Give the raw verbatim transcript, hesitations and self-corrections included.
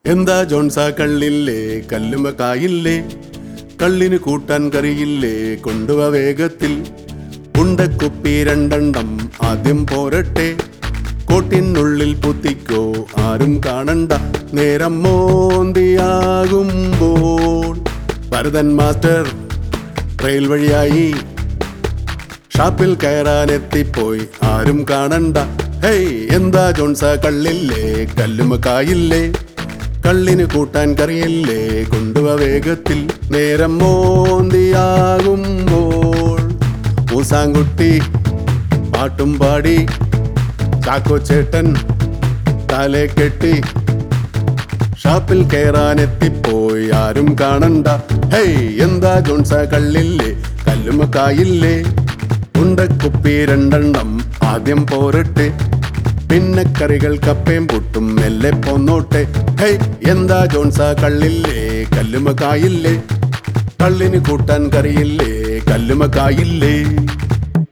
എന്താ ജോൺസാ കള്ളില്ലേ കല്ലുമ കായില്ലേ കള്ളിന് കൂട്ടാൻ കറിയില്ലേ കൊണ്ടുവ വേഗത്തിൽ ഉണ്ടക്കുപ്പി രണ്ടെണ്ണം ആദ്യം പോരട്ടെ കോട്ടിനുള്ളിൽ പുത്തിക്കോ ആരും കാണണ്ട നേരം മോന്തിയാകുമ്പോൾ ഭരതൻ മാസ്റ്റർ റെയിൽ വഴിയായി ഷാപ്പിൽ കയറാനെത്തിപ്പോയി ആരും കാണണ്ട ഹേയ് എന്താ ജോൺസാ കള്ളില്ലേ കല്ലുമ കായില്ലേ കള്ളിന് കൂട്ടാൻ കറിയില്ലേ കൊണ്ടുവ വേഗത്തിൽ നേരം മോന്തിയാകുമ്പോൾ മൂസാങ്കുട്ടി പാട്ടും പാടി ചാക്കോ ചേട്ടൻ തലേ കെട്ടി ഷാപ്പിൽ കയറാനെത്തിപ്പോയി ആരും കാണണ്ട ഹേയ് എന്താ ജോൺസാ കള്ളില്ലേ കല്ലുമ കായില്ലേ ഉണ്ടക്കുപ്പി രണ്ടെണ്ണം ആദ്യം പോരട്ടെ പിന്നെ കറികൾ കപ്പയും പുട്ടും മെല്ലെ പോന്നോട്ടെ ഹേയ് എന്താ ജോൺസാ കള്ളില്ലേ കല്ലുമ കായില്ലേ കള്ളിന് കൂട്ടാൻ കറിയില്ലേ കല്ലുമ കായില്ലേ